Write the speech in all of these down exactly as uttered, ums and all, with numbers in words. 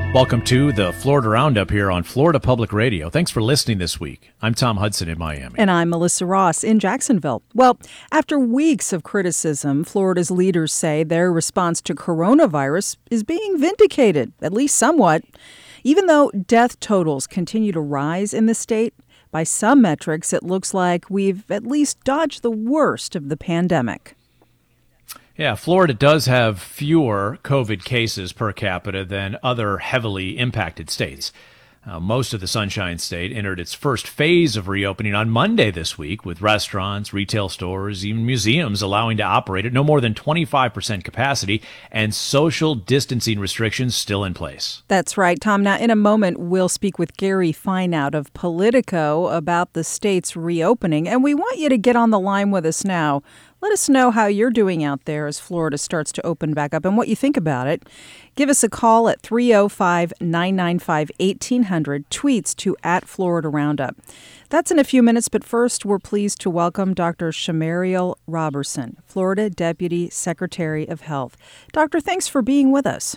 Welcome to the Florida Roundup here on Florida Public Radio. Thanks for listening this week. I'm Tom Hudson in Miami. And I'm Melissa Ross in Jacksonville. Well, after weeks of criticism, Florida's leaders say their response to coronavirus is being vindicated, at least somewhat. Even though death totals continue to rise in the state, by some metrics, it looks like we've at least dodged the worst of the pandemic. Yeah, Florida does have fewer COVID cases per capita than other heavily impacted states. Uh, most of the Sunshine State entered its first phase of reopening on Monday this week, with restaurants, retail stores, even museums allowing to operate at no more than twenty-five percent capacity and social distancing restrictions still in place. That's right, Tom. Now, in a moment, we'll speak with Gary Fineout of Politico about the state's reopening, and we want you to get on the line with us now. Let us know how you're doing out there as Florida starts to open back up and what you think about it. Give us a call at three oh five, nine nine five, eighteen hundred, tweets to at Florida Roundup. That's in a few minutes, but first we're pleased to welcome Doctor Shamariel Roberson, Florida Deputy Secretary of Health. Doctor, thanks for being with us.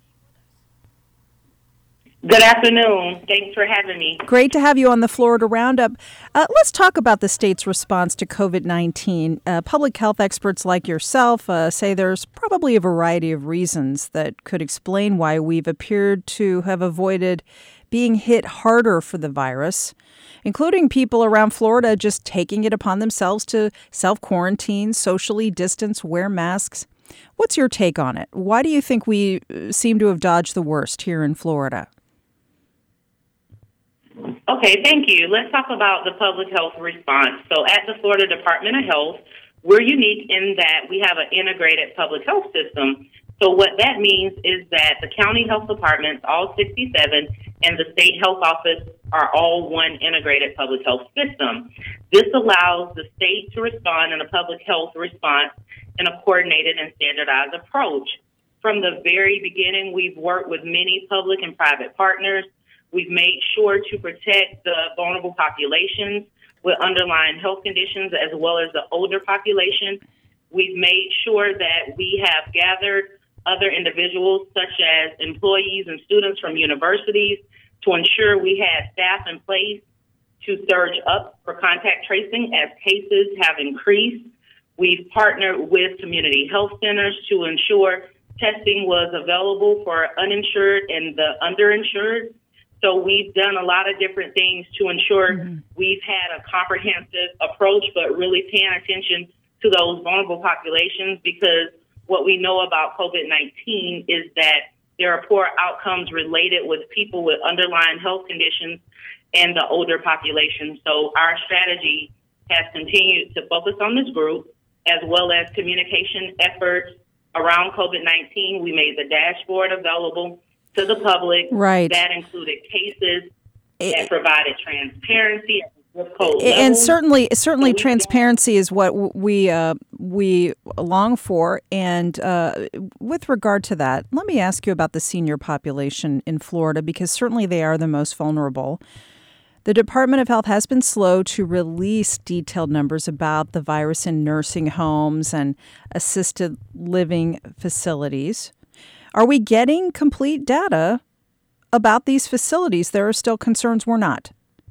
Good afternoon. Thanks for having me. Great to have you on the Florida Roundup. Uh, let's talk about the state's response to COVID nineteen. Uh, public health experts like yourself uh, say there's probably a variety of reasons that could explain why we've appeared to have avoided being hit harder for the virus, including people around Florida just taking it upon themselves to self-quarantine, socially distance, wear masks. What's your take on it? Why do you think we seem to have dodged the worst here in Florida? Okay, thank you. Let's talk about the public health response. So at the Florida Department of Health, we're unique in that we have an integrated public health system. So what that means is that the county health departments, all sixty-seven, and the state health office are all one integrated public health system. This allows the state to respond in a public health response in a coordinated and standardized approach. From the very beginning, we've worked with many public and private partners. We've made sure to protect the vulnerable populations with underlying health conditions as well as the older population. We've made sure that we have gathered other individuals such as employees and students from universities to ensure we had staff in place to surge up for contact tracing as cases have increased. We've partnered with community health centers to ensure testing was available for uninsured and the underinsured. So we've done a lot of different things to ensure mm-hmm. we've had a comprehensive approach, but really paying attention to those vulnerable populations, because what we know about COVID nineteen is that there are poor outcomes related with people with underlying health conditions and the older population. So our strategy has continued to focus on this group, as well as communication efforts around COVID nineteen. We made the dashboard available to the public. Right. That included cases it, that provided transparency at the zip code and level. certainly, certainly, so transparency is what we uh, we long for. And uh, with regard to that, let me ask you about the senior population in Florida, because certainly they are the most vulnerable. The Department of Health has been slow to release detailed numbers about the virus in nursing homes and assisted living facilities. Are we getting complete data about these facilities? There are still concerns we're not.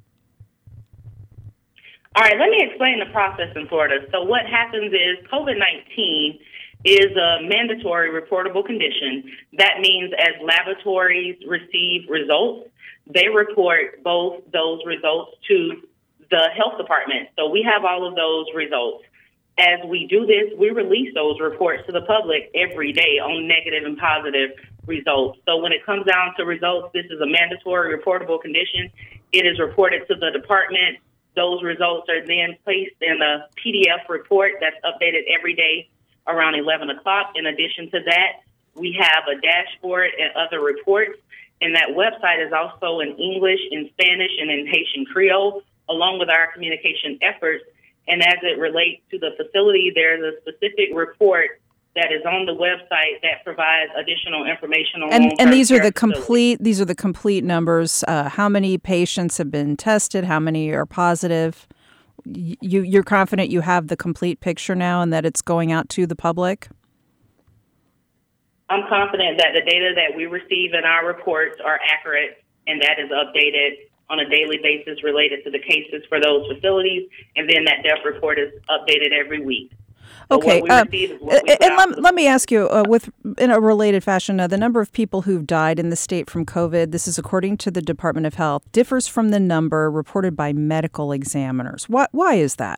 All right, let me explain the process in Florida. So what happens is COVID nineteen is a mandatory reportable condition. That means as laboratories receive results, they report both those results to the health department. So we have all of those results. As we do this, we release those reports to the public every day on negative and positive results. So when it comes down to results, this is a mandatory reportable condition. It is reported to the department. Those results are then placed in a P D F report that's updated every day around eleven o'clock. In addition to that, we have a dashboard and other reports. And that website is also in English, in Spanish, and in Haitian Creole, along with our communication efforts. And as it relates to the facility, there's a specific report that is on the website that provides additional information on and and these are the facility. complete these are the complete numbers. Uh, how many patients have been tested? How many are positive? You you're confident you have the complete picture now and that it's going out to the public? I'm confident that the data that we receive in our reports are accurate, and that is updated on a daily basis related to the cases for those facilities, and then that death report is updated every week. So okay, uh, and let, let me ask you, uh, with in a related fashion, uh, the number of people who've died in the state from COVID, this is according to the Department of Health, differs from the number reported by medical examiners. Why, why is that?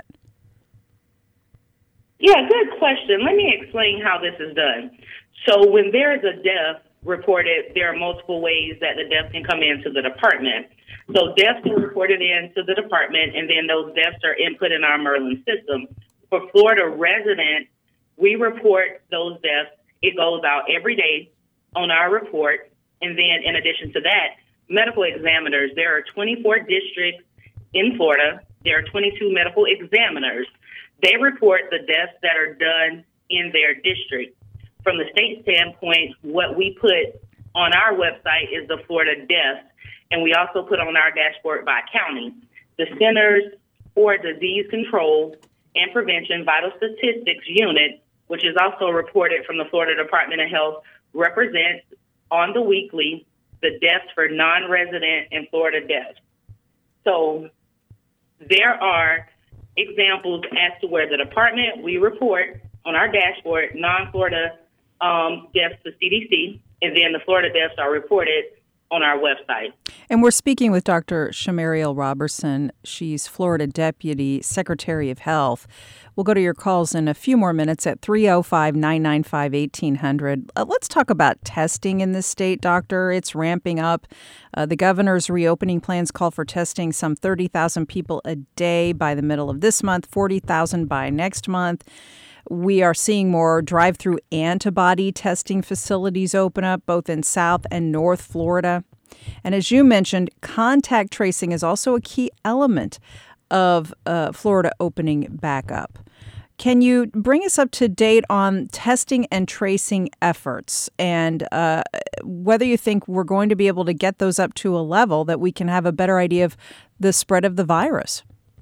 Yeah, good question. Let me explain how this is done. So when there is a death reported, there are multiple ways that the death can come into the department. So deaths are reported into the department, and then those deaths are input in our Merlin system. For Florida residents, we report those deaths. It goes out every day on our report. And then in addition to that, medical examiners, there are twenty-four districts in Florida. There are twenty-two medical examiners. They report the deaths that are done in their district. From the state standpoint, what we put on our website is the Florida deaths, and we also put on our dashboard by county. The Centers for Disease Control and Prevention Vital Statistics Unit, which is also reported from the Florida Department of Health, represents on the weekly the deaths for non-resident and Florida deaths. So there are examples as to where the department, we report on our dashboard non-Florida um, deaths to C D C, and then the Florida deaths are reported on our website. And we're speaking with Doctor Shamariel Roberson. She's Florida Deputy Secretary of Health. We'll go to your calls in a few more minutes at three oh five, nine nine five, eighteen hundred. Uh, let's talk about testing in this state, Doctor. It's ramping up. Uh, the governor's reopening plans call for testing some thirty thousand people a day by the middle of this month, forty thousand by next month. We are seeing more drive-through antibody testing facilities open up, both in South and North Florida. And as you mentioned, contact tracing is also a key element of uh, Florida opening back up. Can you bring us up to date on testing and tracing efforts, and uh, whether you think we're going to be able to get those up to a level that we can have a better idea of the spread of the virus?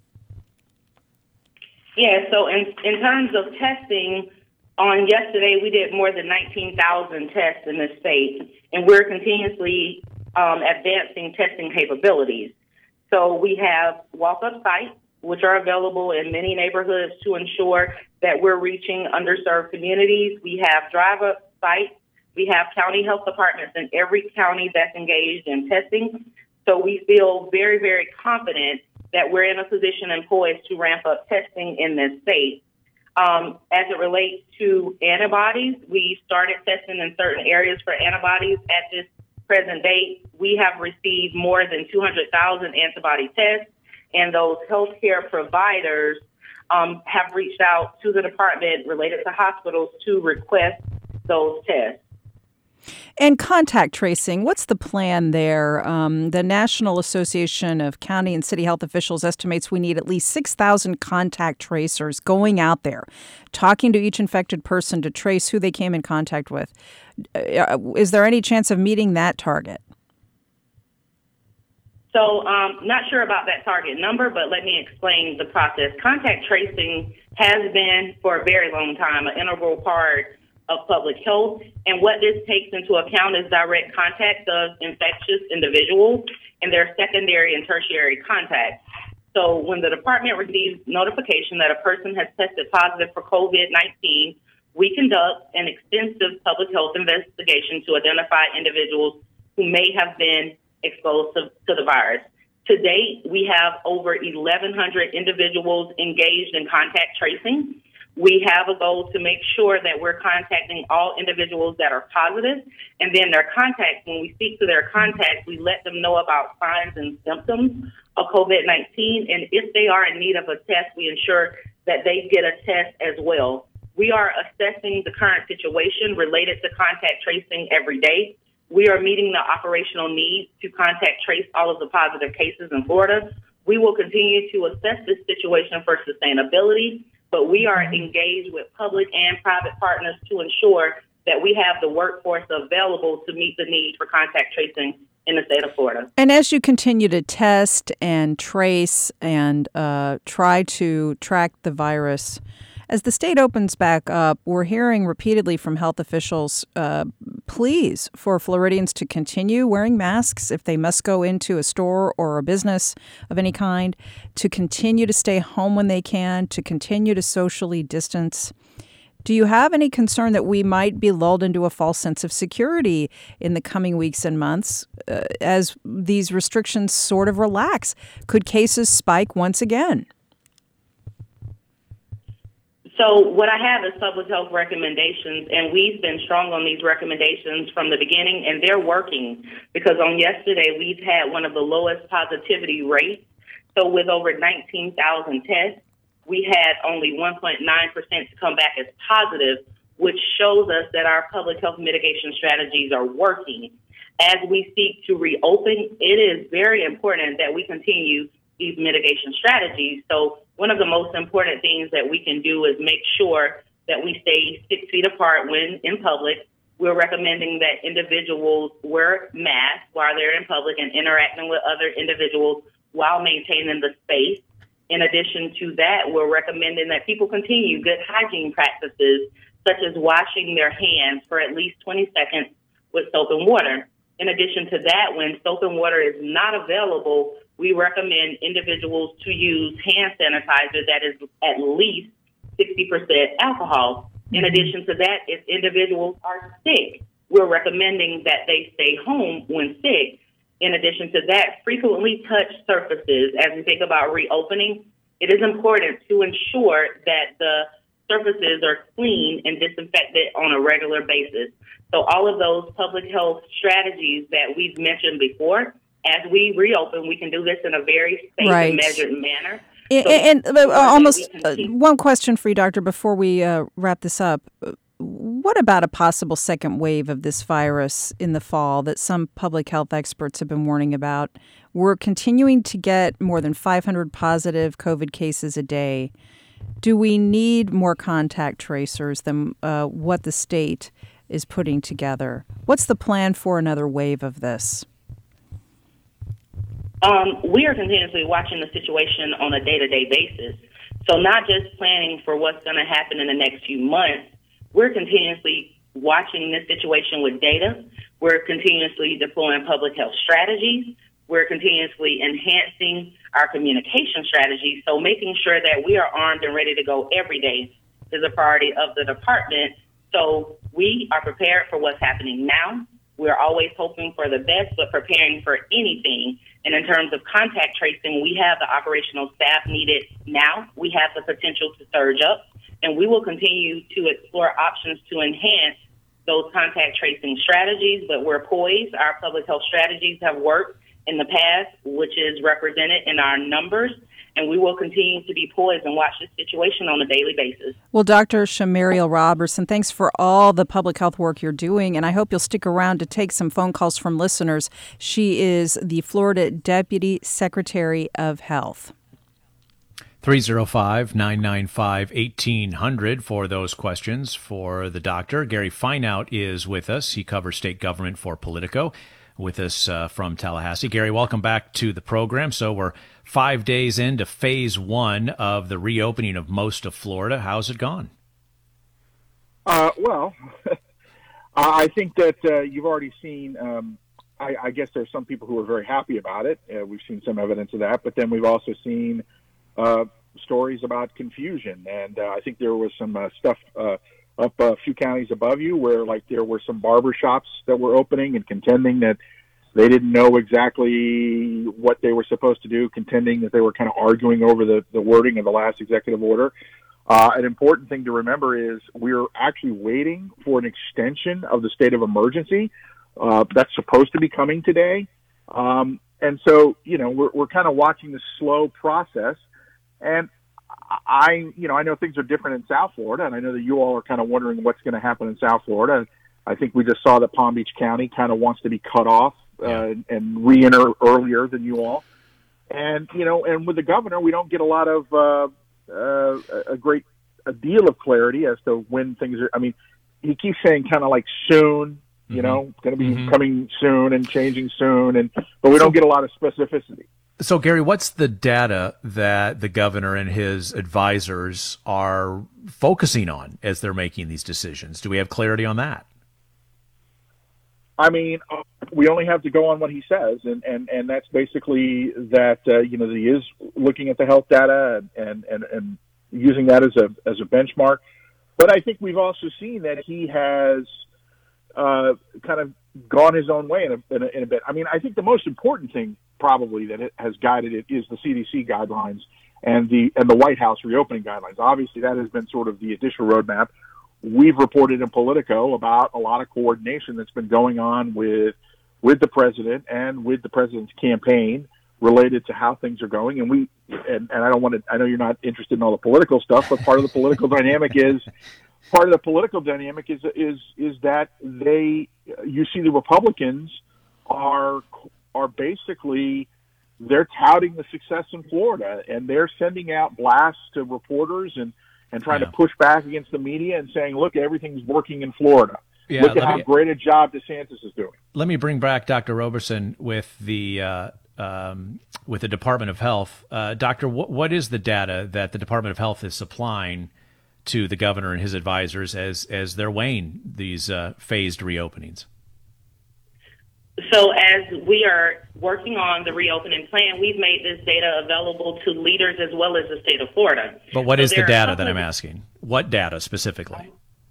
Yeah, so in, in terms of testing, on yesterday we did more than nineteen thousand tests in the state, and we're continuously um, advancing testing capabilities. So we have walk-up sites, which are available in many neighborhoods to ensure that we're reaching underserved communities. We have drive-up sites. We have county health departments in every county that's engaged in testing. So we feel very, very confident that we're in a position and poised to ramp up testing in this state. Um, as it relates to antibodies, we started testing in certain areas for antibodies. At this present date, we have received more than two hundred thousand antibody tests, and those healthcare providers um, have reached out to the department related to hospitals to request those tests. And contact tracing, what's the plan there? Um, the National Association of County and City Health Officials estimates we need at least six thousand contact tracers going out there, talking to each infected person to trace who they came in contact with. Uh, is there any chance of meeting that target? So um, not sure about that target number, but let me explain the process. Contact tracing has been, for a very long time, an integral part of public health. And what this takes into account is direct contact of infectious individuals and their secondary and tertiary contacts. So when the department receives notification that a person has tested positive for COVID nineteen, we conduct an extensive public health investigation to identify individuals who may have been exposed to, to the virus. To date, we have over eleven hundred individuals engaged in contact tracing. We have a goal to make sure that we're contacting all individuals that are positive, and then their contacts, when we speak to their contacts, we let them know about signs and symptoms of COVID nineteen, and if they are in need of a test, we ensure that they get a test as well. We are assessing the current situation related to contact tracing every day. We are meeting the operational needs to contact trace all of the positive cases in Florida. We will continue to assess this situation for sustainability, but we are engaged with public and private partners to ensure that we have the workforce available to meet the need for contact tracing in the state of Florida. And as you continue to test and trace and uh, try to track the virus, As the state opens back up, we're hearing repeatedly from health officials uh, pleas for Floridians to continue wearing masks if they must go into a store or a business of any kind, to continue to stay home when they can, to continue to socially distance. Do you have any concern that we might be lulled into a false sense of security in the coming weeks and months uh, as these restrictions sort of relax? Could cases spike once again? So what I have is public health recommendations, and we've been strong on these recommendations from the beginning, and they're working because on yesterday we've had one of the lowest positivity rates. So with over nineteen thousand tests, we had only one point nine percent to come back as positive, which shows us that our public health mitigation strategies are working. As we seek to reopen, it is very important that we continue these mitigation strategies. So one of the most important things that we can do is make sure that we stay six feet apart when in public. We're recommending that individuals wear masks while they're in public and interacting with other individuals while maintaining the space. In addition to that, we're recommending that people continue good hygiene practices, such as washing their hands for at least twenty seconds with soap and water. In addition to that, when soap and water is not available, we recommend individuals to use hand sanitizer that is at least sixty percent alcohol. In addition to that, if individuals are sick, we're recommending that they stay home when sick. In addition to that, frequently touch surfaces. As we think about reopening, it is important to ensure that the surfaces are clean and disinfected on a regular basis. So all of those public health strategies that we've mentioned before, as we reopen, we can do this in a very safe right. and measured manner. And, so and uh, almost uh, one question for you, Doctor, before we uh, wrap this up. What about a possible second wave of this virus in the fall that some public health experts have been warning about? We're continuing to get more than five hundred positive COVID cases a day. Do we need more contact tracers than uh, what the state is putting together? What's the plan for another wave of this? Um, we are continuously watching the situation on a day-to-day basis. So not just planning for what's going to happen in the next few months, we're continuously watching this situation with data. We're continuously deploying public health strategies. We're continuously enhancing our communication strategies. So making sure that we are armed and ready to go every day is a priority of the department. So we are prepared for what's happening now. We're always hoping for the best, but preparing for anything. And in terms of contact tracing, we have the operational staff needed now. We have the potential to surge up. And we will continue to explore options to enhance those contact tracing strategies, but we're poised. Our public health strategies have worked in the past, which is represented in our numbers, and we will continue to be poised and watch this situation on a daily basis. Well, Doctor Shamariel Robertson, thanks for all the public health work you're doing, and I hope you'll stick around to take some phone calls from listeners. She is the Florida Deputy Secretary of Health. three oh five, nine nine five, one eight hundred for those questions for the doctor. Gary Fineout is with us. He covers state government for Politico with us uh, from Tallahassee. Gary, welcome back to the program. So we're five days into phase one of the reopening of most of Florida. How's it gone? Uh, well, I think that uh, you've already seen, um, I, I guess there's some people who are very happy about it. Uh, we've seen some evidence of that, but then we've also seen Uh, stories about confusion, and uh, I think there was some uh, stuff uh, up a few counties above you where, like, there were some barber shops that were opening and contending that they didn't know exactly what they were supposed to do, contending that they were kind of arguing over the, the wording of the last executive order. Uh, an important thing to remember is we're actually waiting for an extension of the state of emergency uh, that's supposed to be coming today. Um, and so, you know, we're, we're kind of watching this slow process. And I, you know, I know things are different in South Florida, and I know that you all are kind of wondering what's going to happen in South Florida. I think we just saw that Palm Beach County kind of wants to be cut off uh, yeah. and re-enter earlier than you all. And, you know, and with the governor, we don't get a lot of uh, uh, a great a deal of clarity as to when things are. I mean, he keeps saying kind of like soon, you mm-hmm. know, going to be mm-hmm. coming soon and changing soon, and but we don't get a lot of specificity. So, Gary, what's the data that the governor and his advisors are focusing on as they're making these decisions? Do we have clarity on that? I mean, we only have to go on what he says, and, and, and that's basically that, uh, you know, that he is looking at the health data and, and, and, and using that as a as a benchmark. But I think we've also seen that he has uh, kind of gone his own way in a, in a, in a bit. I mean, I think the most important thing probably that it has guided it is the C D C guidelines and the and the White House reopening guidelines. Obviously, that has been sort of the official roadmap. We've reported in Politico about a lot of coordination that's been going on with with the president and with the president's campaign related to how things are going. And we and, and I don't want to. I know you're not interested in all the political stuff, but part of the political dynamic is part of the political dynamic is is is that they you see the Republicans are are basically they're touting the success in Florida, and they're sending out blasts to reporters and. and trying yeah. to push back against the media and saying, look, everything's working in Florida. Yeah, look at how me, great a job DeSantis is doing. Let me bring back Doctor Roberson with the uh, um, with the Department of Health. Uh, Doctor, wh- what is the data that the Department of Health is supplying to the governor and his advisors as, as they're weighing these uh, phased reopenings? So as we are working on the reopening plan, we've made this data available to leaders as well as the state of Florida. But what so is the data that I'm asking? What data specifically?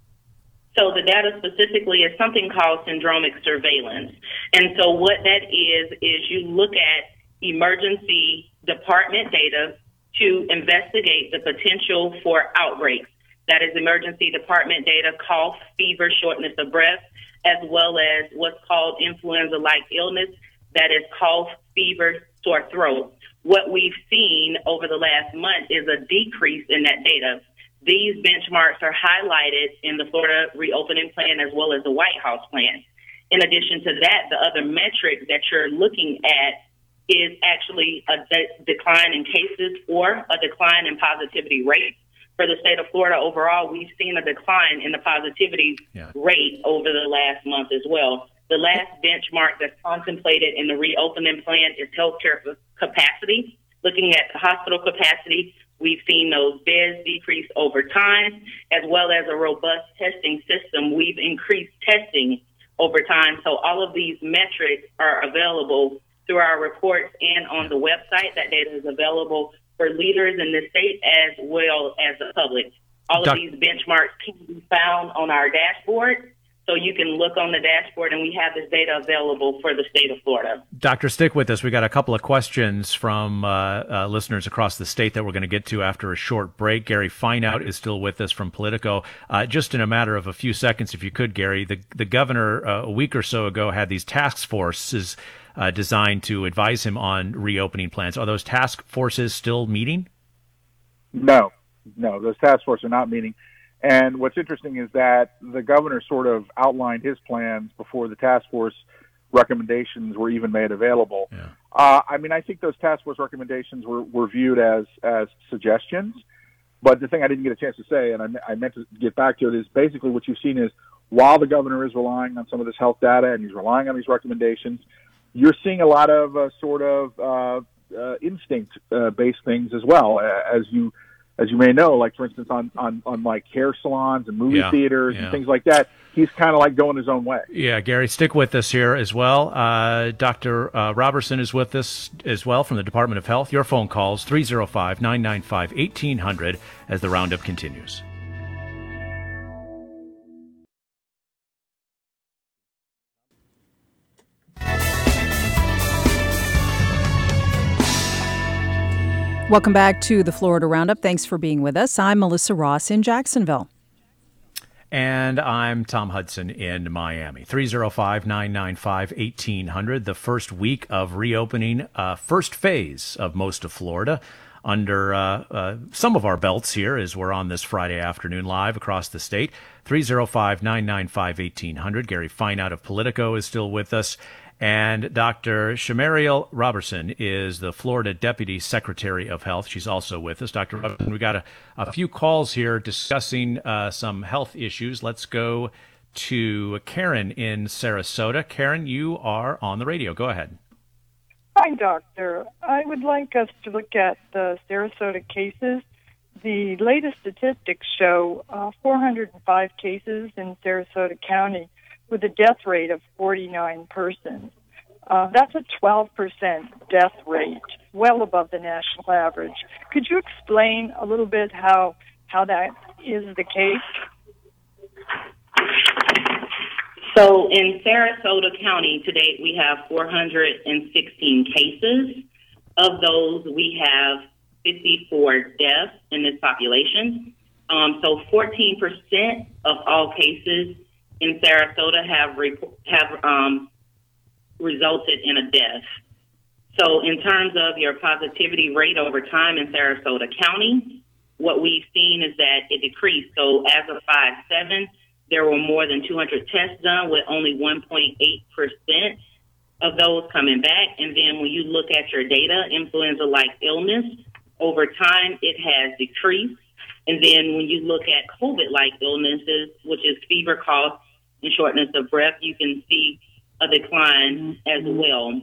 So the data specifically is something called syndromic surveillance. And so what that is, is you look at emergency department data to investigate the potential for outbreaks. That is emergency department data, cough, fever, shortness of breath, as well as what's called influenza-like illness, that is cough, fever, sore throat. What we've seen over the last month is a decrease in that data. These benchmarks are highlighted in the Florida reopening plan as well as the White House plan. In addition to that, the other metric that you're looking at is actually a de- decline in cases or a decline in positivity rate. For the state of Florida overall, we've seen a decline in the positivity yeah. rate over the last month as well. The last benchmark that's contemplated in the reopening plan is healthcare capacity. Looking at the hospital capacity, we've seen those beds decrease over time, as well as a robust testing system. We've increased testing over time. So all of these metrics are available through our reports and on the website. That data is available for leaders in the state as well as the public. All Doc- of these benchmarks can be found on our dashboard. So you can look on the dashboard, and we have this data available for the state of Florida. Doctor, stick with us. We got a couple of questions from uh, uh, listeners across the state that we're going to get to after a short break. Gary Fineout is still with us from Politico. Uh, just in a matter of a few seconds, if you could, Gary, the, the governor uh, a week or so ago had these task forces uh, designed to advise him on reopening plans. Are those task forces still meeting? No, no, those task forces are not meeting. And what's interesting is that the governor sort of outlined his plans before the task force recommendations were even made available. Yeah. Uh, I mean, I think those task force recommendations were, were viewed as, as suggestions. But the thing I didn't get a chance to say, and I, I meant to get back to it, is basically what you've seen is while the governor is relying on some of this health data and he's relying on these recommendations, you're seeing a lot of uh, sort of uh, uh, instinct-based uh, things as well, uh, as you As you may know, like, for instance, on, on, on like hair salons and movie yeah, theaters yeah. and things like that, he's kind of like going his own way. Yeah, Gary, stick with us here as well. Uh, Doctor Uh, Roberson is with us as well from the Department of Health. Your phone calls, three oh five, nine nine five, eighteen hundred as the roundup continues. Welcome back to the Florida Roundup. Thanks for being with us. I'm Melissa Ross in Jacksonville. And I'm Tom Hudson in Miami. three oh five, nine nine five, eighteen hundred, the first week of reopening, uh, first phase of most of Florida under uh, uh, some of our belts here as we're on this Friday afternoon live across the state. three oh five, nine nine five, eighteen hundred. Gary Fineout of Politico is still with us. And Doctor Shamariel Roberson is the Florida Deputy Secretary of Health. She's also with us. Doctor Roberson, we got a, a few calls here discussing uh, some health issues. Let's go to Karen in Sarasota. Karen, you are on the radio. Go ahead. Hi, Doctor. I would like us to look at the Sarasota cases. The latest statistics show uh, four hundred five cases in Sarasota County with a death rate of forty-nine persons. Uh, that's a twelve percent death rate, well above the national average. Could you explain a little bit how how that is the case? So in Sarasota County to date, we have four hundred sixteen cases. Of those, we have fifty-four deaths in this population. Um, so fourteen percent of all cases in Sarasota have have um, resulted in a death. So in terms of your positivity rate over time in Sarasota County, what we've seen is that it decreased. So as of five seven, there were more than two hundred tests done with only one point eight percent of those coming back. And then when you look at your data, influenza-like illness, over time it has decreased. And then when you look at COVID-like illnesses, which is fever, cough, and shortness of breath, you can see a decline as well.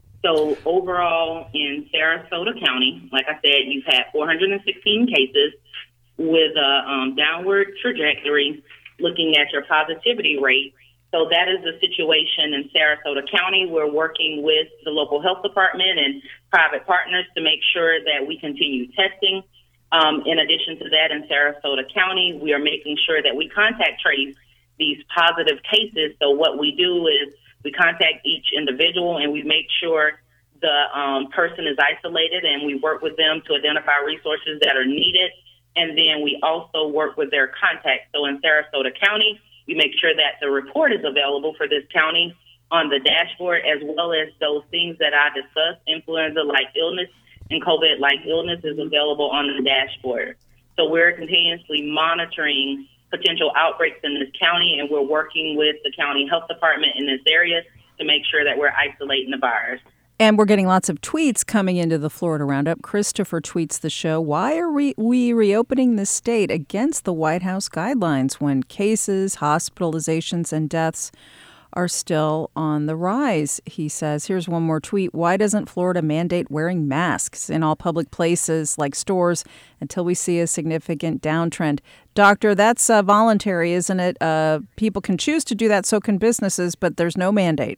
So overall in Sarasota County, like I said, you've had four hundred sixteen cases with a um, downward trajectory looking at your positivity rate. So that is the situation in Sarasota County. We're working with the local health department and private partners to make sure that we continue testing. Um, in addition to that, in Sarasota County, we are making sure that we contact trace these positive cases. So what we do is we contact each individual and we make sure the um, person is isolated, and we work with them to identify resources that are needed. And then we also work with their contacts. So in Sarasota County, we make sure that the report is available for this county on the dashboard, as well as those things that I discussed, influenza-like illness and COVID-like illness is available on the dashboard. So we're continuously monitoring potential outbreaks in this county, and we're working with the county health department in this area to make sure that we're isolating the virus. And we're getting lots of tweets coming into the Florida Roundup. Christopher tweets the show, why are we, we reopening the state against the White House guidelines when cases, hospitalizations, and deaths are still on the rise? He says, here's one more tweet. Why doesn't Florida mandate wearing masks in all public places like stores until we see a significant downtrend? Doctor, that's uh, voluntary, isn't it? Uh, people can choose to do that, so can businesses, but there's no mandate.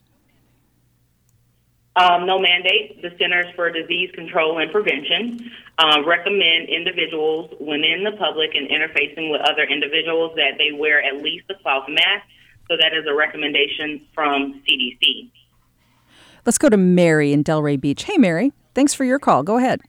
Um, no mandate. The Centers for Disease Control and Prevention uh, recommend individuals, when in the public and interfacing with other individuals, that they wear at least a cloth mask. So that is a recommendation from C D C. Let's go to Mary in Delray Beach. Hey, Mary. Thanks for your call. Go ahead.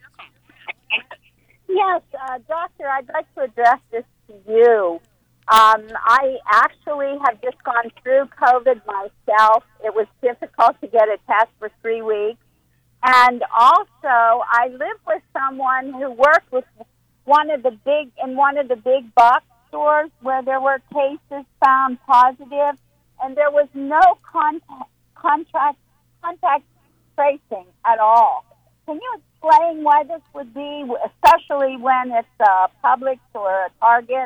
Yes, uh, Doctor, I'd like to address this to you. Um, I actually have just gone through COVID myself. It was difficult to get a test for three weeks. And also, I live with someone who worked with one of the big, in one of the big box stores where there were cases found positive, and there was no contact, contact, contact tracing at all. Can you explain why this would be, especially when it's a Publix or a Target?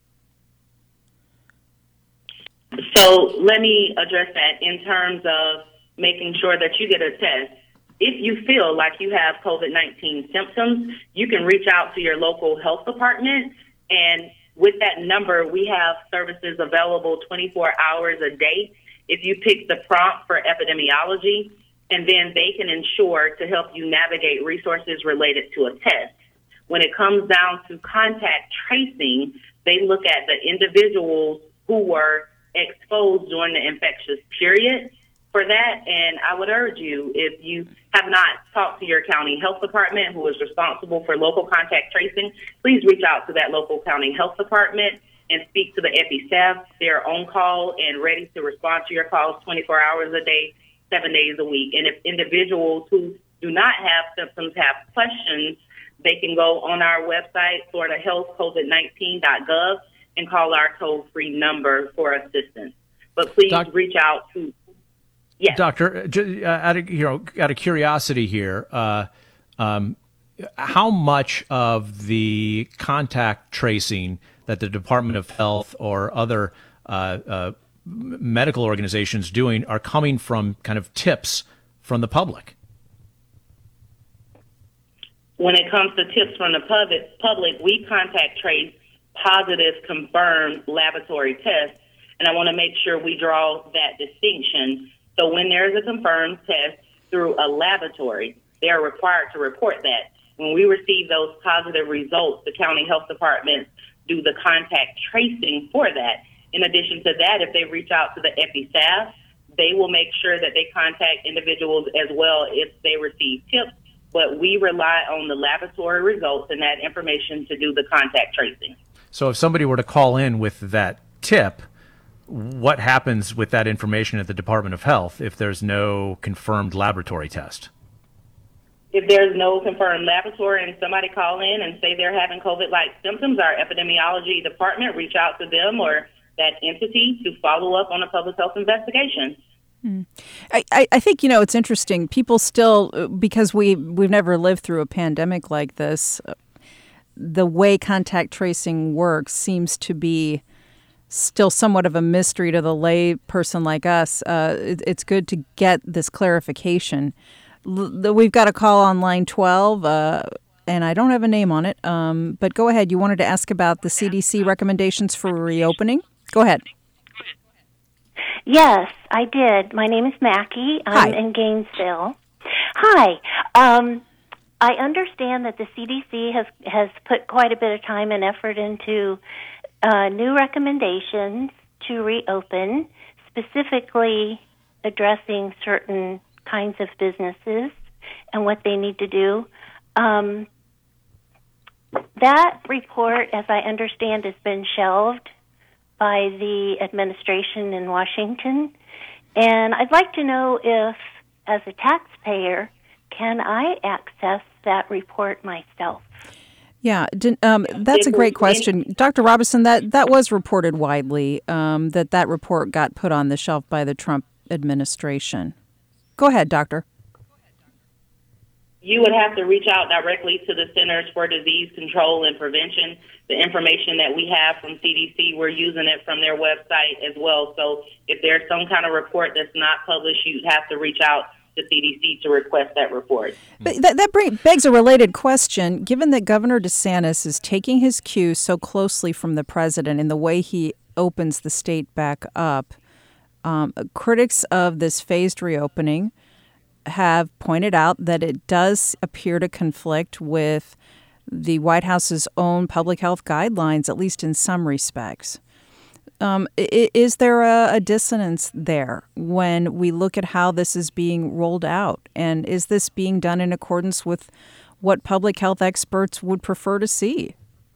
So let me address that in terms of making sure that you get a test. If you feel like you have COVID nineteen symptoms, you can reach out to your local health department, and with that number, we have services available twenty-four hours a day. If you pick the prompt for epidemiology, and then they can ensure to help you navigate resources related to a test. When it comes down to contact tracing, they look at the individuals who were exposed during the infectious period for that. And I would urge you, if you have not talked to your county health department, who is responsible for local contact tracing, please reach out to that local county health department and speak to the Epi staff. They're on call and ready to respond to your calls twenty-four hours a day, seven days a week. And if individuals who do not have symptoms have questions, they can go on our website, florida health covid nineteen dot gov, and call our toll-free number for assistance. But please Doc- reach out to, yes. Doctor, uh, out of, you know, out of curiosity here, uh, um, how much of the contact tracing that the Department of Health or other uh, uh, medical organizations doing are coming from kind of tips from the public? when it comes to tips from the public, public, we contact trace positive confirmed laboratory tests, and I want to make sure we draw that distinction. So when there is a confirmed test through a laboratory, they are required to report that. When we receive those positive results, the county health departments do the contact tracing for that. In addition to that, if they reach out to the Epi staff, they will make sure that they contact individuals as well if they receive tips. But we rely on the laboratory results and that information to do the contact tracing. So if somebody were to call in with that tip, what happens with that information at the Department of Health if there's no confirmed laboratory test? If there's no confirmed laboratory and somebody call in and say they're having COVID-like symptoms, our epidemiology department reach out to them or that entity to follow up on a public health investigation. Hmm. I, I think, you know, it's interesting. People still, because we, we've never lived through a pandemic like this, the way contact tracing works seems to be still somewhat of a mystery to the lay person like us. Uh, it, it's good to get this clarification. L- we've got a call on line twelve, uh, and I don't have a name on it, um, but go ahead. You wanted to ask about the C D C recommendations for reopening? Go ahead. Yes, I did. My name is Mackie. I'm Hi. in Gainesville. Hi. Um, I understand that the C D C has, has put quite a bit of time and effort into uh, new recommendations to reopen, specifically addressing certain kinds of businesses and what they need to do. Um, that report, as I understand, has been shelved by the administration in Washington. And I'd like to know if, as a taxpayer, can I access that report myself? Yeah, um, that's a great question. Doctor Robison, that, that was reported widely, um, that that report got put on the shelf by the Trump administration. Go ahead, Doctor. You would have to reach out directly to the Centers for Disease Control and Prevention. The information that we have from C D C, we're using it from their website as well. So if there's some kind of report that's not published, you'd have to reach out to C D C to request that report. But that, that bring, begs a related question. Given that Governor DeSantis is taking his cues so closely from the president in the way he opens the state back up, um, critics of this phased reopening have pointed out that it does appear to conflict with the White House's own public health guidelines, at least in some respects. Um, is there a, a dissonance there when we look at how this is being rolled out? And is this being done in accordance with what public health experts would prefer to see?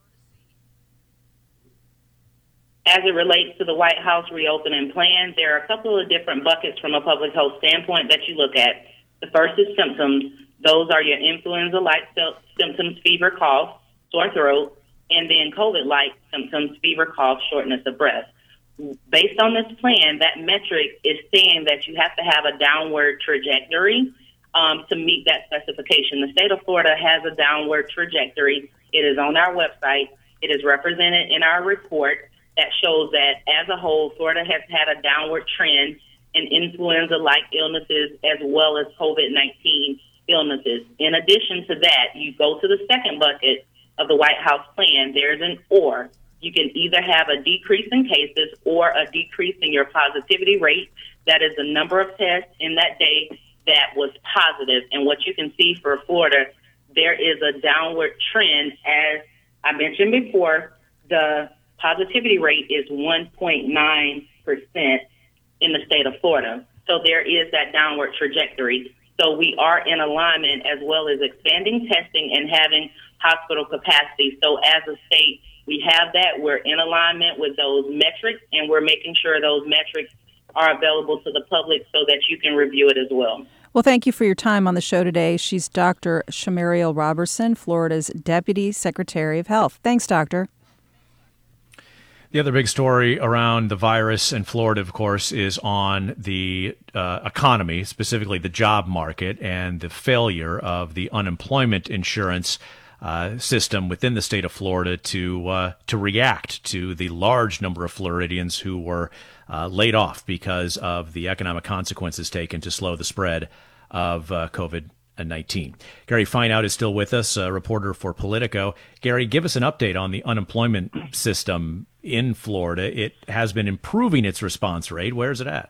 As it relates to the White House reopening plan, there are a couple of different buckets from a public health standpoint that you look at. The first is symptoms. Those are your influenza-like symptoms, fever, cough, sore throat, and then COVID-like symptoms, fever, cough, shortness of breath. Based on this plan, that metric is saying that you have to have a downward trajectory um, to meet that specification. The state of Florida has a downward trajectory. It is on our website. It is represented in our report that shows that as a whole, Florida has had a downward trend in influenza-like illnesses as well as COVID nineteen illnesses. In addition to that, you go to the second bucket of the White House plan. There's an or. You can either have a decrease in cases or a decrease in your positivity rate. That is the number of tests in that day that was positive. And what you can see for Florida, there is a downward trend. As I mentioned before, the positivity rate is one point nine percent in the state of Florida. So there is that downward trajectory. So we are in alignment as well as expanding testing and having hospital capacity. So as a state, we have that. We're in alignment with those metrics, and we're making sure those metrics are available to the public so that you can review it as well. Well, thank you for your time on the show today. She's Doctor Shamariel Roberson, Florida's Deputy Secretary of Health. Thanks, Doctor. The other big story around the virus in Florida, of course, is on the uh, economy, specifically the job market, and the failure of the unemployment insurance uh, system within the state of Florida to uh, to react to the large number of Floridians who were uh, laid off because of the economic consequences taken to slow the spread of uh, COVID nineteen. Gary Fineout is still with us, a reporter for Politico. Gary, give us an update on the unemployment system in Florida. It has been improving its response rate. Where is it at?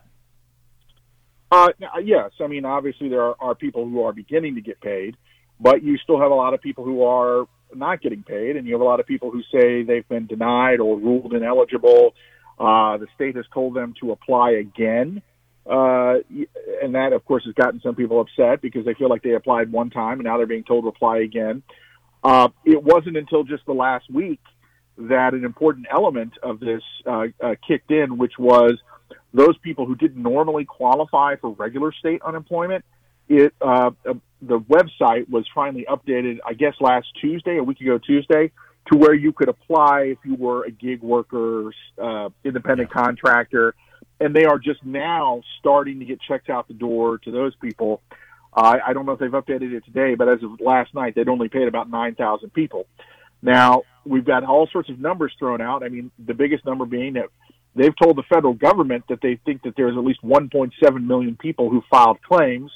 Uh, yes. I mean, obviously there are, are people who are beginning to get paid, but you still have a lot of people who are not getting paid, and you have a lot of people who say they've been denied or ruled ineligible. Uh, the state has told them to apply again. Uh, and that, of course, has gotten some people upset because they feel like they applied one time and now they're being told to apply again. Uh, it wasn't until just the last week that an important element of this uh, uh, kicked in, which was those people who didn't normally qualify for regular state unemployment. It uh, uh, the website was finally updated, I guess, last Tuesday, a week ago Tuesday, to where you could apply if you were a gig worker, uh, independent yeah. contractor. And they are just now starting to get checks out the door to those people. Uh, I don't know if they've updated it today, but as of last night, they'd only paid about nine thousand people. Now, we've got all sorts of numbers thrown out. I mean, the biggest number being that they've told the federal government that they think that there's at least one point seven million people who filed claims.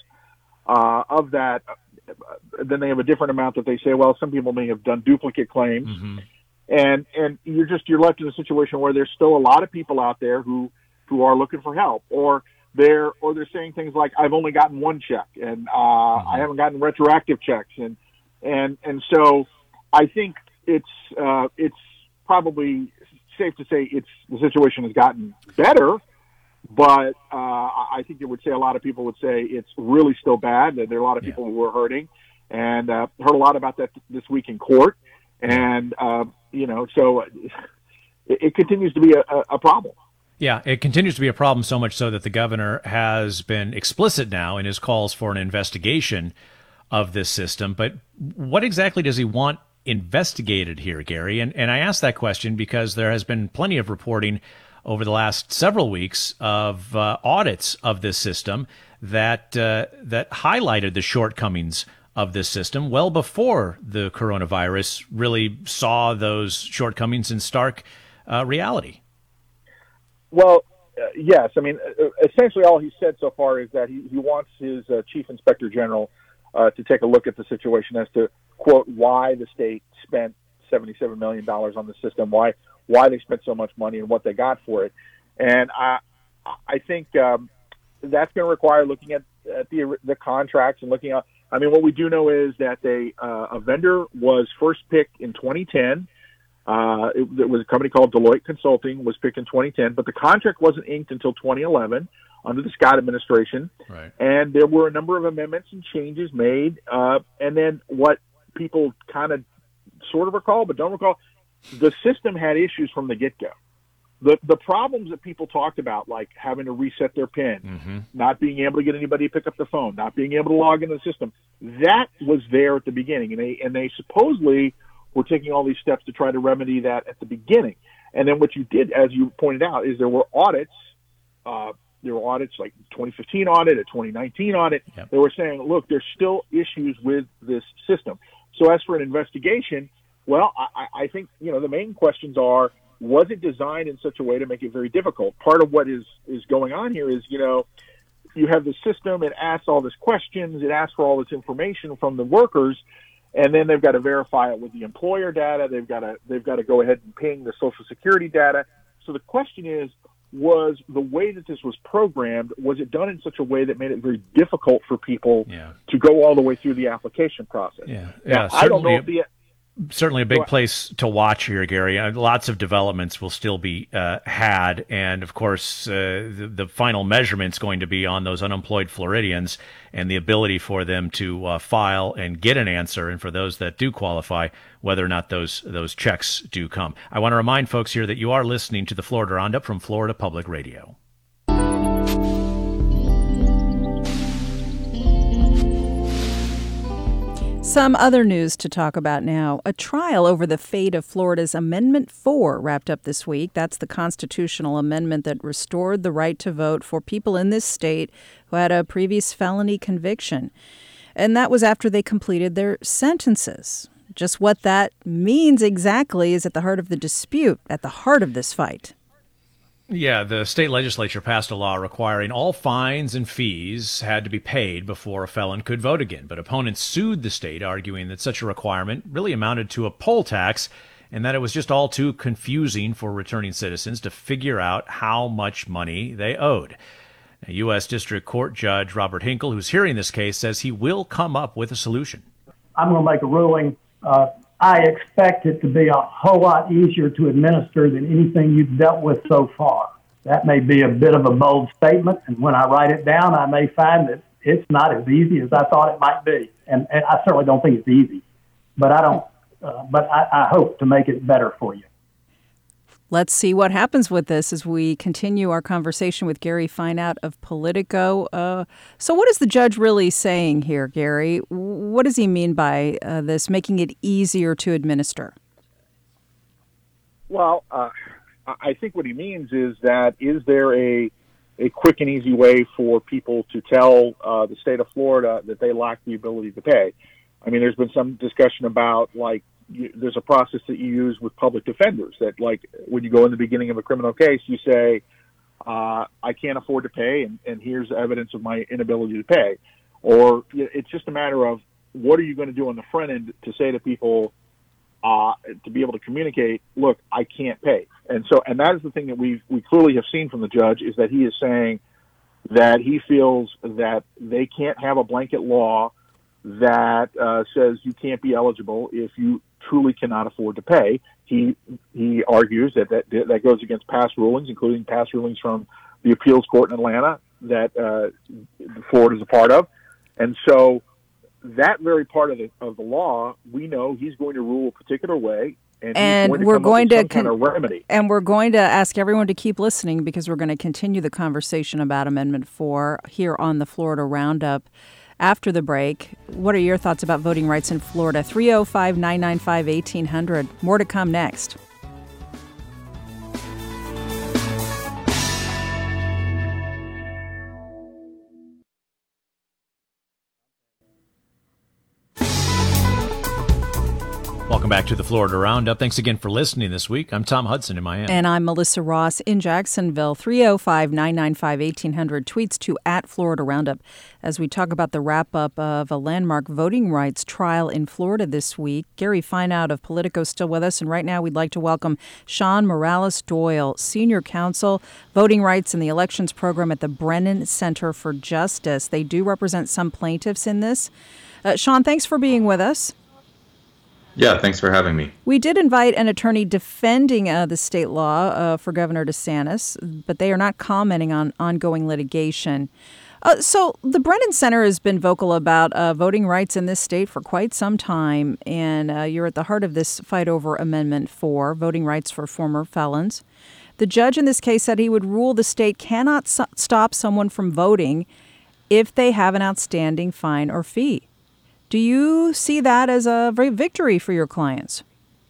Uh, of that, then they have a different amount that they say, well, some people may have done duplicate claims. Mm-hmm. And and you're just you're left in a situation where there's still a lot of people out there who who are looking for help, or they're or they're saying things like, I've only gotten one check, and uh, mm-hmm. I haven't gotten retroactive checks, and and and so I think it's uh, it's probably safe to say it's the situation has gotten better, but uh, I think it would say a lot of people would say it's really still bad. That there are a lot of people yeah. who are hurting, and uh, heard a lot about that this week in court, and uh, you know, so it, it continues to be a, a problem. Yeah, it continues to be a problem, so much so that the governor has been explicit now in his calls for an investigation of this system. But what exactly does he want investigated here, Gary? And and I ask that question because there has been plenty of reporting over the last several weeks of uh, audits of this system that uh, that highlighted the shortcomings of this system well before the coronavirus really saw those shortcomings in stark uh, reality. Well, uh, yes. I mean, essentially all he said so far is that he, he wants his uh, chief inspector general uh, to take a look at the situation as to, quote, why the state spent seventy-seven million dollars on the system, why why they spent so much money and what they got for it. And I I think um, that's going to require looking at, at the the contracts and looking at, I mean, what we do know is that they uh, a vendor was first picked in twenty ten. Uh, it, it was a company called Deloitte Consulting, was picked in twenty ten, but the contract wasn't inked until twenty eleven under the Scott administration. Right. And there were a number of amendments and changes made. Uh, and then what people kind of sort of recall, but don't recall, the system had issues from the get-go. The the problems that people talked about, like having to reset their PIN, mm-hmm. not being able to get anybody to pick up the phone, not being able to log into the system, that was there at the beginning. And they and they supposedly were taking all these steps to try to remedy that at the beginning. And then what you did, as you pointed out, is there were audits. Uh, there were audits like twenty fifteen audit, a twenty nineteen audit. Yep. They were saying, look, there's still issues with this system. So as for an investigation, well, I, I think, you know, the main questions are, was it designed in such a way to make it very difficult? Part of what is, is going on here is, you know, you have the system, it asks all these questions, it asks for all this information from the workers, and then they've got to verify it with the employer data. They've got to they've got to go ahead and ping the Social Security data. So the question is, was the way that this was programmed, was it done in such a way that made it very difficult for people yeah. to go all the way through the application process? Yeah, now, yeah. I don't know if the Certainly a big place to watch here, Gary. Uh, lots of developments will still be uh, had. And, of course, uh, the, the final measurement's going to be on those unemployed Floridians and the ability for them to uh, file and get an answer. And for those that do qualify, whether or not those those checks do come. I want to remind folks here that you are listening to the Florida Roundup from Florida Public Radio. Some other news to talk about now. A trial over the fate of Florida's Amendment four wrapped up this week. That's the constitutional amendment that restored the right to vote for people in this state who had a previous felony conviction. And that was after they completed their sentences. Just what that means exactly is at the heart of the dispute, at the heart of this fight. Yeah, the state legislature passed a law requiring all fines and fees had to be paid before a felon could vote again. But opponents sued the state, arguing that such a requirement really amounted to a poll tax and that it was just all too confusing for returning citizens to figure out how much money they owed. A U S District Court Judge Robert Hinkle, who's hearing this case, says he will come up with a solution. I'm going to make a ruling. Uh, I expect it to be a whole lot easier to administer than anything you've dealt with so far. That may be a bit of a bold statement, and when I write it down, I may find that it's not as easy as I thought it might be. And, and I certainly don't think it's easy, but I don't. Uh, but I, I hope to make it better for you. Let's see what happens with this as we continue our conversation with Gary Fineout of Politico. Uh, so what is the judge really saying here, Gary? What does he mean by uh, this, making it easier to administer? Well, uh, I think what he means is that is there a a quick and easy way for people to tell uh, the state of Florida that they lack the ability to pay? I mean, there's been some discussion about, like, you, there's a process that you use with public defenders that, like, when you go in the beginning of a criminal case, you say, uh, I can't afford to pay, and, and here's evidence of my inability to pay. Or it's just a matter of what are you going to do on the front end to say to people, uh, to be able to communicate, look, I can't pay. And so, and that is the thing that we we clearly have seen from the judge, is that he is saying that he feels that they can't have a blanket law that uh, says you can't be eligible if you truly cannot afford to pay. He he argues that that, that goes against past rulings, including past rulings from the appeals court in Atlanta that uh, Florida is a part of. And so that very part of the of the law, we know he's going to rule a particular way, and, and going to we're come going up with to some kind of remedy. And we're going to ask everyone to keep listening, because we're going to continue the conversation about Amendment four here on the Florida Roundup after the break. What are your thoughts about voting rights in Florida? three oh five, nine nine five, eighteen hundred. More to come next. Welcome back to the Florida Roundup. Thanks again for listening this week. I'm Tom Hudson in Miami. And I'm Melissa Ross in Jacksonville. three oh five, nine nine five, eighteen hundred. Tweets to at Florida Roundup as we talk about the wrap-up of a landmark voting rights trial in Florida this week. Gary Fineout of Politico is still with us. And right now we'd like to welcome Sean Morales Doyle, Senior Counsel, Voting Rights and the Elections Program at the Brennan Center for Justice. They do represent some plaintiffs in this. Uh, Sean, thanks for being with us. Yeah, thanks for having me. We did invite an attorney defending uh, the state law uh, for Governor DeSantis, but they are not commenting on ongoing litigation. Uh, so the Brennan Center has been vocal about uh, voting rights in this state for quite some time, and uh, you're at the heart of this fight over Amendment four, voting rights for former felons. The judge in this case said he would rule the state cannot so- stop someone from voting if they have an outstanding fine or fee. Do you see that as a very victory for your clients?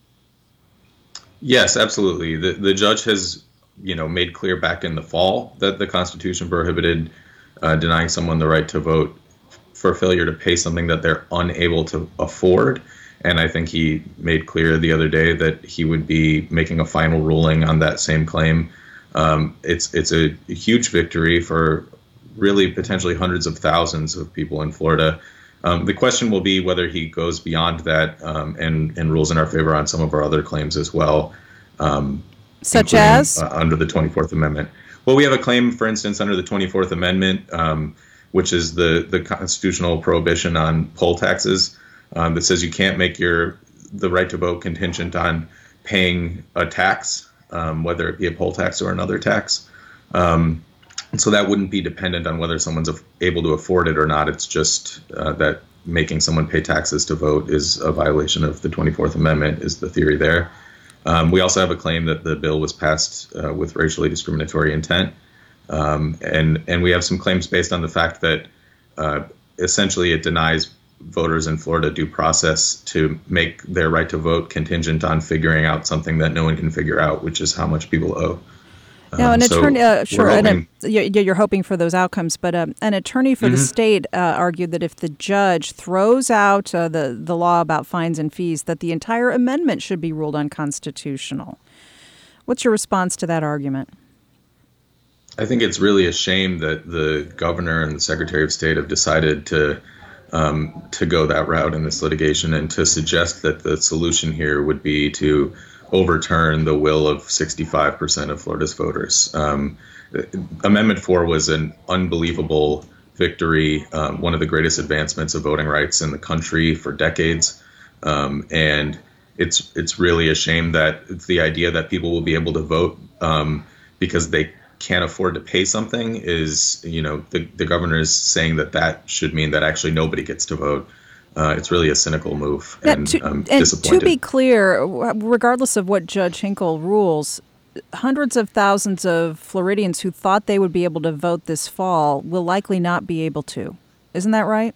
Yes, absolutely. The the judge has, you know, made clear back in the fall that the Constitution prohibited uh, denying someone the right to vote for failure to pay something that they're unable to afford. And I think he made clear the other day that he would be making a final ruling on that same claim. Um, it's it's a huge victory for really potentially hundreds of thousands of people in Florida. Um, the question will be whether he goes beyond that um, and, and rules in our favor on some of our other claims as well. Um, Such as? Uh, under the twenty-fourth Amendment. Well, we have a claim, for instance, under the twenty-fourth Amendment, um, which is the, the constitutional prohibition on poll taxes um, that says you can't make your the right to vote contingent on paying a tax, um, whether it be a poll tax or another tax. Um, And so that wouldn't be dependent on whether someone's able to afford it or not. It's just uh, that making someone pay taxes to vote is a violation of the twenty-fourth Amendment, is the theory there. Um, we also have a claim that the bill was passed uh, with racially discriminatory intent. Um, and, and we have some claims based on the fact that uh, essentially it denies voters in Florida due process to make their right to vote contingent on figuring out something that no one can figure out, which is how much people owe. Now, an um, so attorney, uh, sure, hoping, and a, you're hoping for those outcomes, but um, an attorney for mm-hmm. the state uh, argued that if the judge throws out uh, the, the law about fines and fees, that the entire amendment should be ruled unconstitutional. What's your response to that argument? I think it's really a shame that the governor and the Secretary of State have decided to um, to go that route in this litigation and to suggest that the solution here would be to overturn the will of sixty-five percent of Florida's voters. Um, Amendment four was an unbelievable victory, um, one of the greatest advancements of voting rights in the country for decades. Um, and it's it's really a shame that the idea that people will be able to vote um, because they can't afford to pay something is, you know, the, the governor is saying that that should mean that actually nobody gets to vote. Uh, it's really a cynical move, now, and to, I'm and disappointed. To be clear, regardless of what Judge Hinkle rules, hundreds of thousands of Floridians who thought they would be able to vote this fall will likely not be able to. Isn't that right?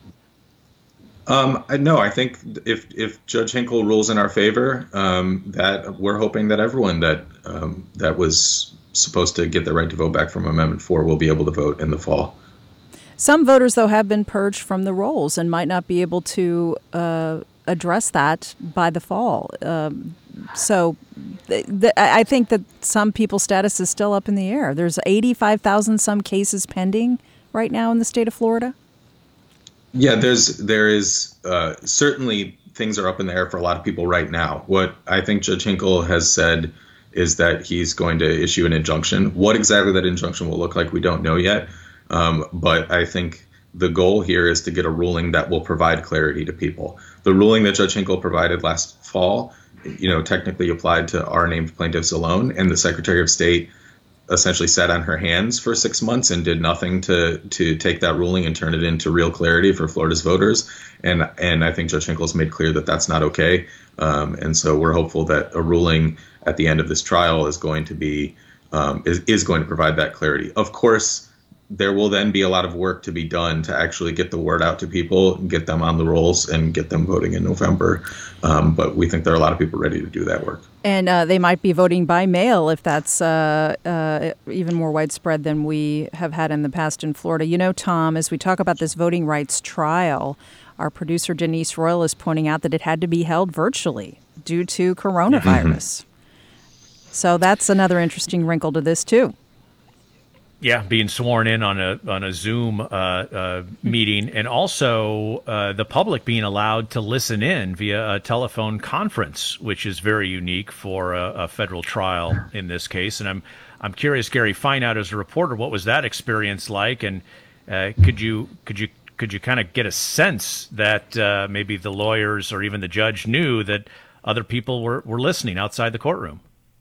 Um, I, no, I think if if Judge Hinkle rules in our favor, um, that we're hoping that everyone that um, that was supposed to get the right to vote back from Amendment four will be able to vote in the fall. Some voters, though, have been purged from the rolls and might not be able to uh, address that by the fall. Um, so th- th- I think that some people's status is still up in the air. There's eighty-five thousand some cases pending right now in the state of Florida. Yeah, there's there is uh, certainly things are up in the air for a lot of people right now. What I think Judge Hinkle has said is that he's going to issue an injunction. What exactly that injunction will look like, we don't know yet. Um, but I think the goal here is to get a ruling that will provide clarity to people. The ruling that Judge Hinkle provided last fall, you know, technically applied to our named plaintiffs alone, and the Secretary of State essentially sat on her hands for six months and did nothing to to take that ruling and turn it into real clarity for Florida's voters. And and I think Judge Hinkle's made clear that that's not okay. Um, and so we're hopeful that a ruling at the end of this trial is going to be um, is, is going to provide that clarity. Of course, there will then be a lot of work to be done to actually get the word out to people, get them on the rolls, and get them voting in November. Um, but we think there are a lot of people ready to do that work. And uh, they might be voting by mail if that's uh, uh, even more widespread than we have had in the past in Florida. You know, Tom, as we talk about this voting rights trial, our producer Denise Royal is pointing out that it had to be held virtually due to coronavirus. So that's another interesting wrinkle to this, too. Yeah, being sworn in on a on a Zoom uh, uh, meeting, and also uh, the public being allowed to listen in via a telephone conference, which is very unique for a, a federal trial in this case. And I'm I'm curious, Gary, find out as a reporter, what was that experience like, and uh, could you could you could you kind of get a sense that uh, maybe the lawyers or even the judge knew that other people were, were listening outside the courtroom?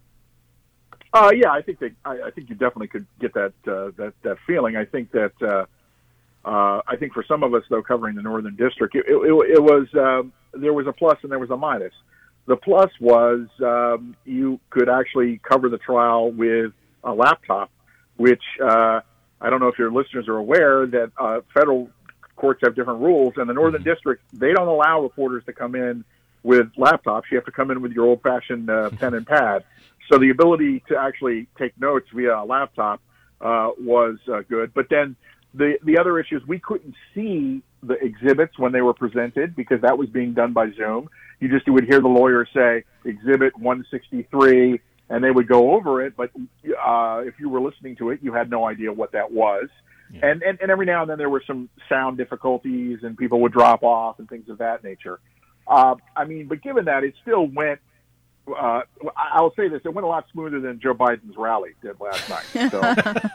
Uh, yeah, I think that I, I think you definitely could get that uh, that that feeling. I think that uh, uh, I think for some of us, though, covering the Northern District, it, it, it was um, there was a plus and there was a minus. The plus was um, you could actually cover the trial with a laptop, which uh, I don't know if your listeners are aware that uh, federal courts have different rules, and the Northern District, they don't allow reporters to come in with laptops. You have to come in with your old-fashioned uh, pen and pad. So the ability to actually take notes via a laptop uh, was uh, good. But then the the other issue is we couldn't see the exhibits when they were presented because that was being done by Zoom. You just you would hear the lawyer say Exhibit one sixty-three, and they would go over it. But uh, if you were listening to it, you had no idea what that was. Yeah. And, and and every now and then there were some sound difficulties, and people would drop off and things of that nature. Uh, I mean, but given that, it still went. Uh, I'll say this: it went a lot smoother than Joe Biden's rally did last night. So.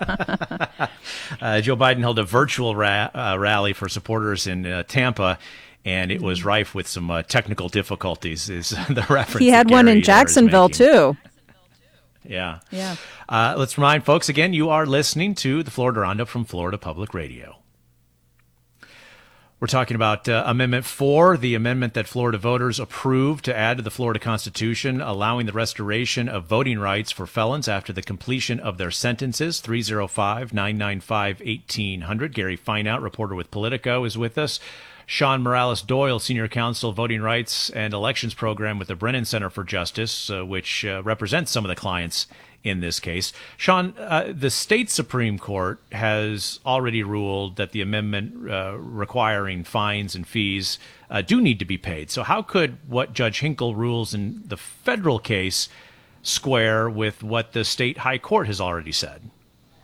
uh, Joe Biden held a virtual ra- uh, rally for supporters in uh, Tampa, and it was rife with some uh, technical difficulties. Is the reference? He had one in Jacksonville too. Yeah. Yeah. Uh, let's remind folks again: you are listening to the Florida Roundup from Florida Public Radio. We're talking about uh, Amendment four, the amendment that Florida voters approved to add to the Florida Constitution, allowing the restoration of voting rights for felons after the completion of their sentences. three oh five, nine nine five, eighteen hundred. Gary Fineout, reporter with Politico, is with us. Sean Morales Doyle, Senior Counsel, Voting Rights and Elections Program with the Brennan Center for Justice, uh, which uh, represents some of the clients in this case. Sean, uh, the state Supreme Court has already ruled that the amendment uh, requiring fines and fees uh, do need to be paid. So how could what Judge Hinkle rules in the federal case square with what the state high court has already said?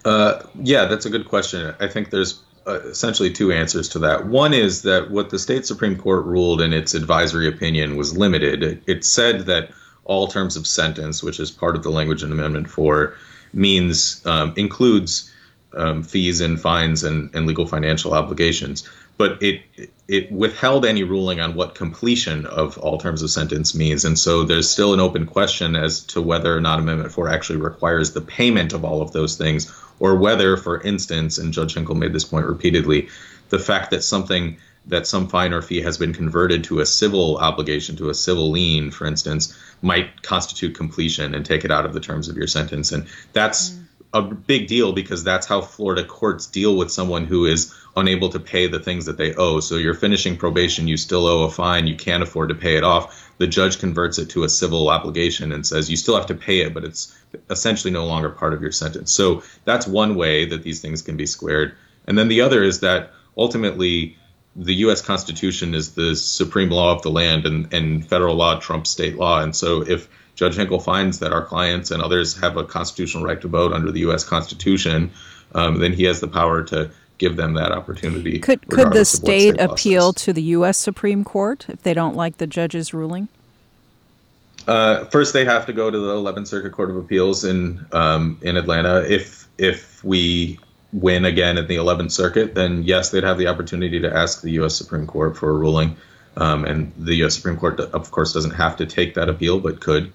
Uh, yeah, that's a good question. I think there's uh, essentially two answers to that. One is that what the state Supreme Court ruled in its advisory opinion was limited. It, it said that all terms of sentence, which is part of the language in Amendment four, means um, includes um, fees and fines and, and legal financial obligations. But it it withheld any ruling on what completion of all terms of sentence means. And so there's still an open question as to whether or not Amendment four actually requires the payment of all of those things, or whether, for instance, and Judge Hinkle made this point repeatedly, the fact that something that some fine or fee has been converted to a civil obligation, to a civil lien, for instance, might constitute completion and take it out of the terms of your sentence. And that's mm. a big deal, because that's how Florida courts deal with someone who is unable to pay the things that they owe. So you're finishing probation, you still owe a fine, you can't afford to pay it off. The judge converts it to a civil obligation and says you still have to pay it, but it's essentially no longer part of your sentence. So that's one way that these things can be squared. And then the other is that ultimately the U S Constitution is the supreme law of the land, and, and federal law trumps state law. And so if Judge Hinkle finds that our clients and others have a constitutional right to vote under the U S Constitution, um, then he has the power to give them that opportunity. Could could the state appeal to the U S Supreme Court if they don't like the judge's ruling? Uh, first, they have to go to the eleventh Circuit Court of Appeals in um, in Atlanta. If if we win again at the eleventh Circuit, then yes, they'd have the opportunity to ask the U S Supreme Court for a ruling. Um, and the U S Supreme Court, of course, doesn't have to take that appeal, but could.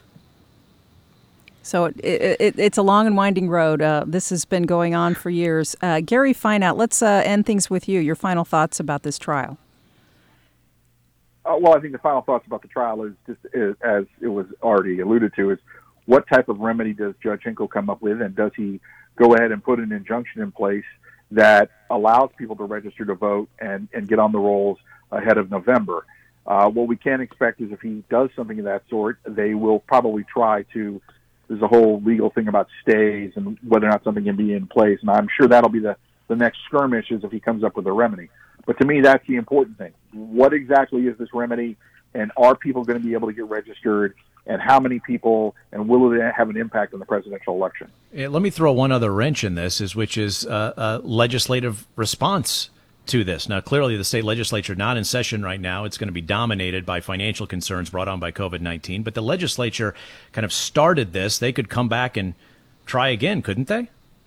So it, it, it's a long and winding road. Uh, this has been going on for years. Uh, Gary Fineout, let's uh, end things with you. Your final thoughts about this trial. Uh, well, I think the final thoughts about the trial is just, is, as it was already alluded to, is what type of remedy does Judge Hinkle come up with, and does he go ahead and put an injunction in place that allows people to register to vote and, and get on the rolls ahead of November? Uh, what we can expect is if he does something of that sort, they will probably try to. There's a whole legal thing about stays and whether or not something can be in place, and I'm sure that'll be the, the next skirmish is if he comes up with a remedy. But to me, that's the important thing. What exactly is this remedy, and are people going to be able to get registered, and how many people, and will it have an impact on the presidential election? Yeah, let me throw one other wrench in this, is which is uh, a legislative response to this. Now, clearly, the state legislature not in session right now. It's going to be dominated by financial concerns brought on by COVID nineteen. But the legislature kind of started this. They could come back and try again, couldn't they?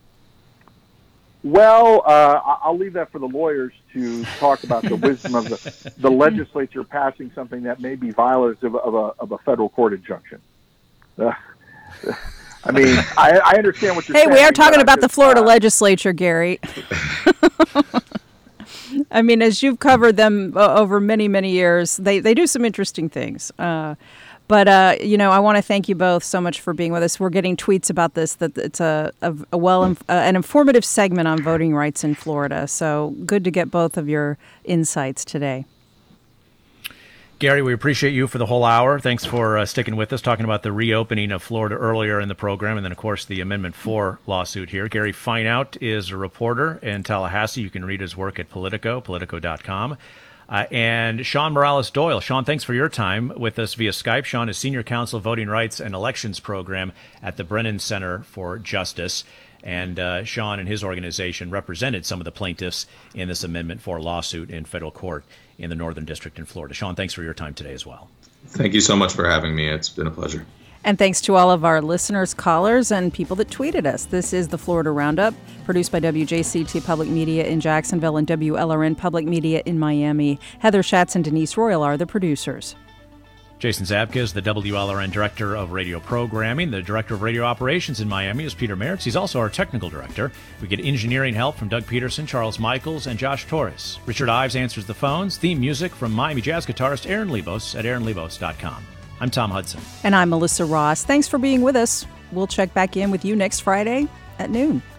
Well, uh, I'll leave that for the lawyers to talk about the wisdom of the, the legislature passing something that may be violative of a, of a federal court injunction. Uh, I mean, I, I understand what you're hey, saying. Hey, we are talking about just, the Florida uh, legislature, Gary. I mean, as you've covered them uh, over many, many years, they, they do some interesting things. Uh, but, uh, you know, I want to thank you both so much for being with us. We're getting tweets about this, that it's a, a, a well, uh, an informative segment on voting rights in Florida. So good to get both of your insights today. Gary, we appreciate you for the whole hour. Thanks for uh, sticking with us, talking about the reopening of Florida earlier in the program, and then, of course, the Amendment four lawsuit here. Gary Fineout is a reporter in Tallahassee. You can read his work at Politico, politico dot com. Uh, and Sean Morales Doyle. Sean, thanks for your time with us via Skype. Sean is Senior Counsel Voting Rights and Elections Program at the Brennan Center for Justice. And uh, Sean and his organization represented some of the plaintiffs in this Amendment four lawsuit in federal court in the Northern District in Florida. Sean, thanks for your time today as well. Thank you so much for having me. It's been a pleasure. And thanks to all of our listeners, callers, and people that tweeted us. This is the Florida Roundup, produced by W J C T Public Media in Jacksonville and W L R N Public Media in Miami. Heather Schatz and Denise Royal are the producers. Jason Zabka is the W L R N Director of Radio Programming. The Director of Radio Operations in Miami is Peter Merritz. He's also our Technical Director. We get engineering help from Doug Peterson, Charles Michaels, and Josh Torres. Richard Ives answers the phones. Theme music from Miami jazz guitarist Aaron Lebos at aaron lebos dot com. I'm Tom Hudson. And I'm Melissa Ross. Thanks for being with us. We'll check back in with you next Friday at noon.